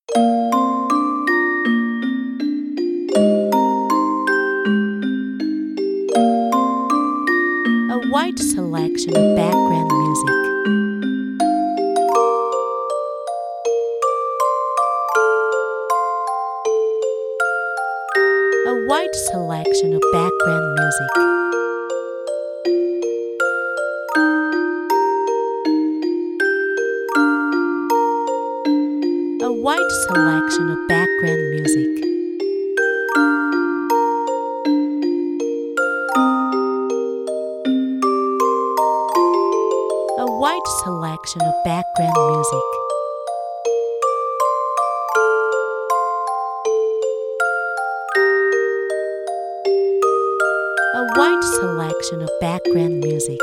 A wide selection of background music. A wide selection of background music. A wide selection of background music. A wide selection of background music. A wide selection of background music.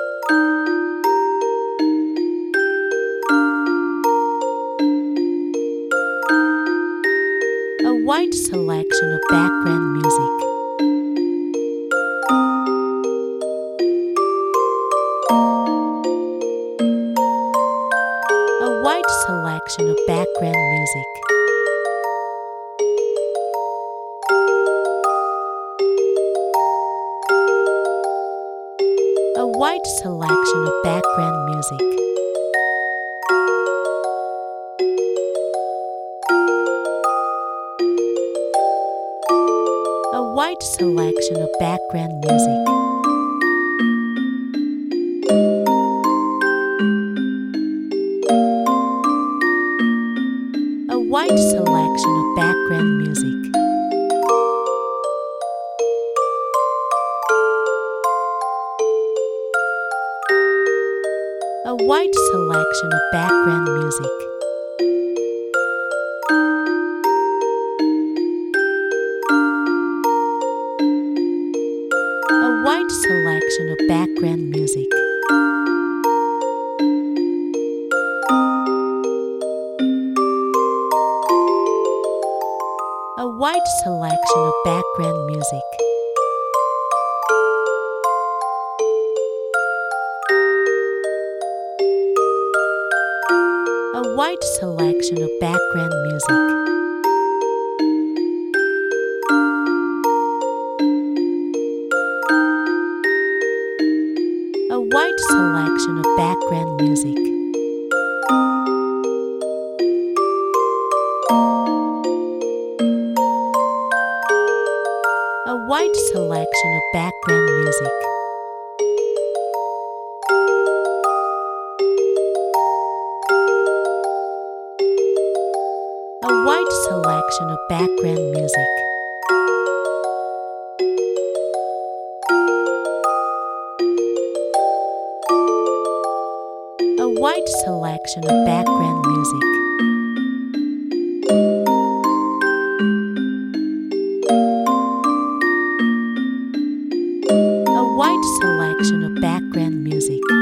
A wide selection of background music. A wide selection of background music. A wide selection of background music. A wide selection of background music. A wide selection of background music. A wide selection of background music. A wide selection of background music. A wide selection of background music. A wide selection of background music. A wide selection of background music. A wide selection of background music. A wide selection of background music. A wide selection of background music. A wide selection of background music.